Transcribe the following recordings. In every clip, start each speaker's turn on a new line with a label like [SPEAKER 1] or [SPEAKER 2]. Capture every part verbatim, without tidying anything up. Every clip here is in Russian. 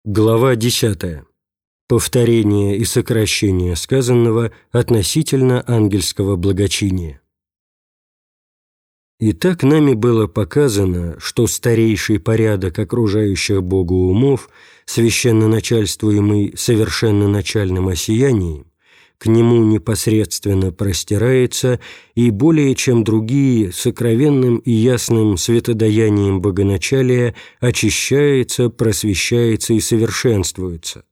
[SPEAKER 1] Глава десятая. Повторение и сокращение сказанного относительно ангельского благочиния. Итак, нами было показано, что старейший порядок окружающих Богу умов, священноначальствуемый совершенноначальным осиянием, к нему непосредственно простирается и более чем другие сокровенным и ясным светодаянием богоначалия очищается, просвещается и совершенствуется.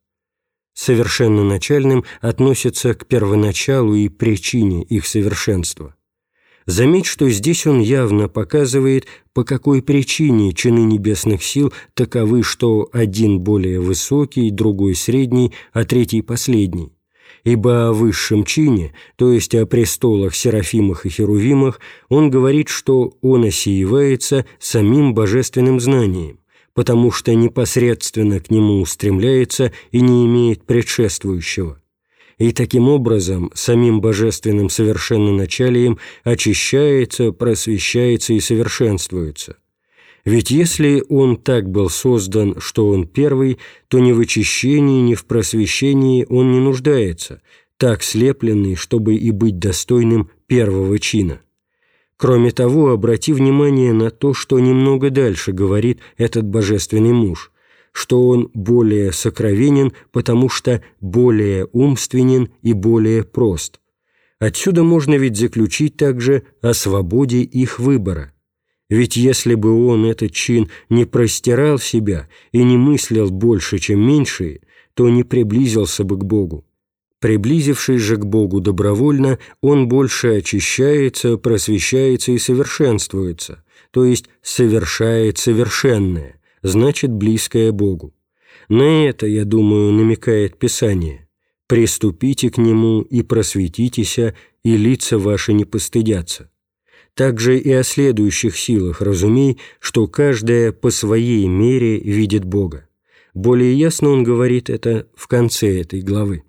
[SPEAKER 1] Совершенноначальным относится к первоначалу и причине их совершенства. Заметь, что здесь он явно показывает, по какой причине чины небесных сил таковы, что один более высокий, другой средний, а третий последний. Ибо о высшем чине, то есть о престолах, серафимах и херувимах, он говорит, что он осеивается самим божественным знанием, потому что непосредственно к нему устремляется и не имеет предшествующего. И таким образом самим божественным совершенноначалием очищается, просвещается и совершенствуется. Ведь если он так был создан, что он первый, то ни в очищении, ни в просвещении он не нуждается, так слепленный, чтобы и быть достойным первого чина. Кроме того, обрати внимание на то, что немного дальше говорит этот божественный муж, что он более сокровенен, потому что более умственен и более прост. Отсюда можно ведь заключить также о свободе их выбора. Ведь если бы он, этот чин, не простирал себя и не мыслил больше, чем меньшие, то не приблизился бы к Богу. Приблизившись же к Богу добровольно, он больше очищается, просвещается и совершенствуется, то есть совершает совершенное, значит, близкое Богу. На это, я думаю, намекает Писание: «Приступите к Нему и просветитеся, и лица ваши не постыдятся». Также и о следующих силах разумей, что каждая по своей мере видит Бога. Более ясно он говорит это в конце этой главы.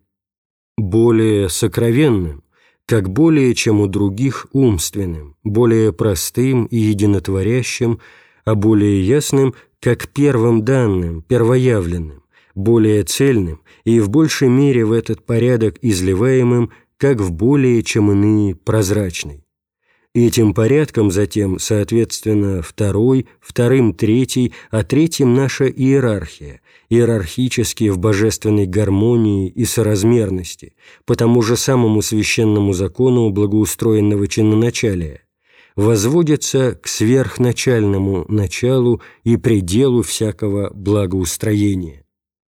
[SPEAKER 1] Более сокровенным, как более чем у других умственным, более простым и единотворящим, а более ясным, как первым данным, первоявленным, более цельным и в большей мере в этот порядок изливаемым, как в более чем иные прозрачный. Этим порядком затем, соответственно, второй, вторым третий, а третьим наша иерархия, иерархически в божественной гармонии и соразмерности, по тому же самому священному закону благоустроенного чиноначалия, возводится к сверхначальному началу и пределу всякого благоустроения.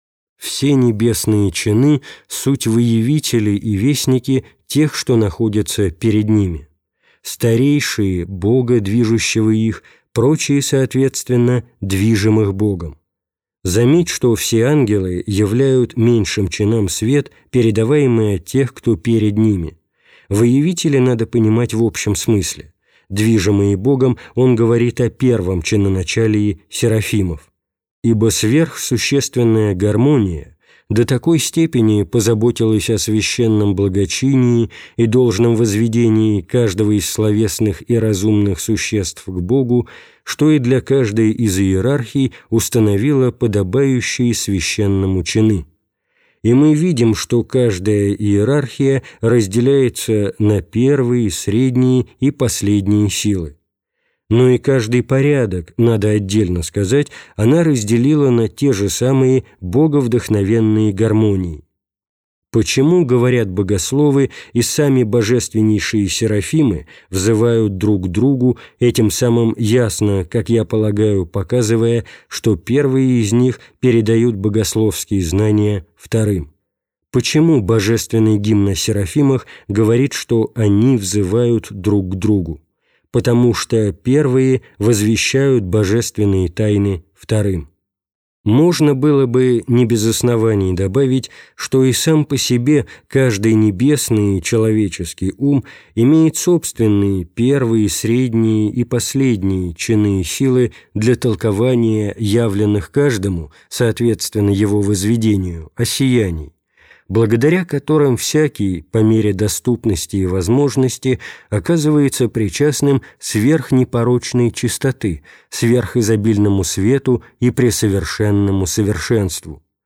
[SPEAKER 1] Все небесные чины – суть выявители и вестники тех, что находятся перед ними. Старейшие – Бога, движущего их, прочие, соответственно, движимых Богом. Заметь, что все ангелы являют меньшим чинам свет, передаваемый от тех, кто перед ними. Выявители надо понимать в общем смысле. Движимые Богом, он говорит о первом чиноначалии серафимов. Ибо сверхсущественная гармония до такой степени позаботилась о священном благочинии и должном возведении каждого из словесных и разумных существ к Богу, что и для каждой из иерархий установила подобающие священному чины. И мы видим, что каждая иерархия разделяется на первые, средние и последние силы. Но и каждый порядок, надо отдельно сказать, она разделила на те же самые боговдохновенные гармонии. Почему, говорят богословы, и сами божественнейшие серафимы взывают друг к другу, этим самым ясно, как я полагаю, показывая, что первые из них передают богословские знания вторым? Почему божественный гимн о серафимах говорит, что они взывают друг к другу? Потому что первые возвещают божественные тайны вторым. Можно было бы не без оснований добавить, что и сам по себе каждый небесный и человеческий ум имеет собственные первые, средние и последние чины и силы для толкования явленных каждому, соответственно его возведению, осияний, благодаря которым всякий, по мере доступности и возможности, оказывается причастным сверхнепорочной чистоты, сверхизобильному свету и пресовершенному совершенству.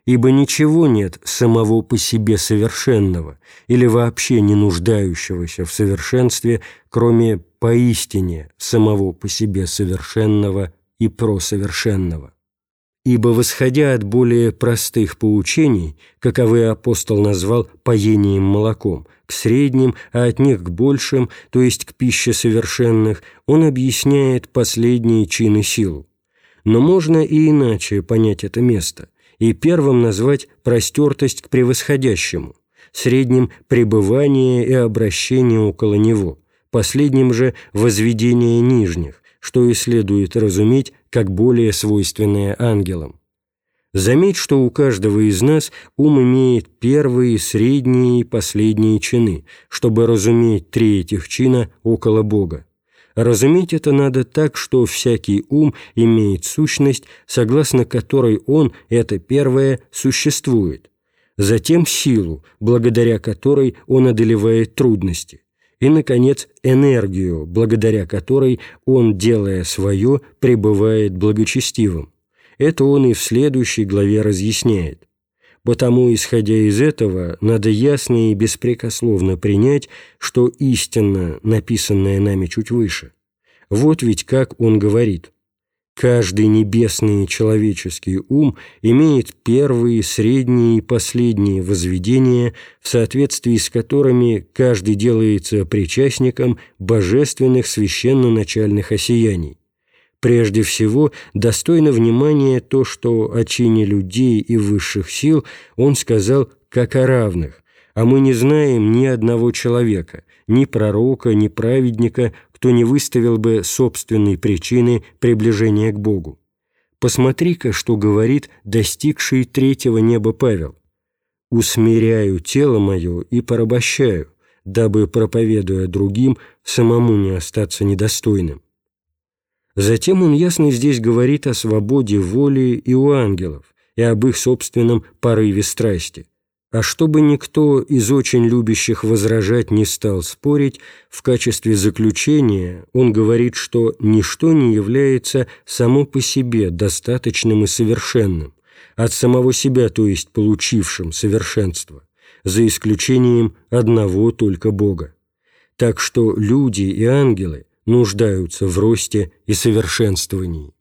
[SPEAKER 1] Ибо ничего нет самого по себе совершенного или вообще не нуждающегося в совершенстве, кроме поистине самого по себе совершенного и просовершенного. Ибо, восходя от более простых поучений, каковы апостол назвал поением молоком, к средним, а от них к большим, то есть к пище совершенных, он объясняет последние чины силу. Но можно и иначе понять это место, и первым назвать простертость к превосходящему, средним – пребывание и обращение около него, последним же – возведение нижних, что и следует разуметь как более свойственное ангелам. Заметь, что у каждого из нас ум имеет первые, средние и последние чины, чтобы разуметь три этих чина около Бога. Разуметь это надо так, что всякий ум имеет сущность, согласно которой он, это первое, существует, затем силу, благодаря которой он одолевает трудности, и, наконец, энергию, благодаря которой он, делая свое, пребывает благочестивым. Это он и в следующей главе разъясняет. Потому, исходя из этого, надо ясно и беспрекословно принять, что истина, написанная нами чуть выше. Вот ведь как он говорит: «Каждый небесный и человеческий ум имеет первые, средние и последние возведения, в соответствии с которыми каждый делается причастником божественных священно-начальных осияний. Прежде всего, достойно внимания то, что о чине людей и высших сил он сказал как о равных, а мы не знаем ни одного человека, ни пророка, ни праведника, кто не выставил бы собственной причины приближения к Богу. Посмотри-ка, что говорит достигший третьего неба Павел: «Усмиряю тело мое и порабощаю, дабы, проповедуя другим, самому не остаться недостойным». Затем он ясно здесь говорит о свободе воли и у ангелов, и об их собственном порыве страсти. А чтобы никто из очень любящих возражать не стал спорить, в качестве заключения он говорит, что ничто не является само по себе достаточным и совершенным, от самого себя, то есть получившим совершенство, за исключением одного только Бога. Так что люди и ангелы нуждаются в росте и совершенствовании.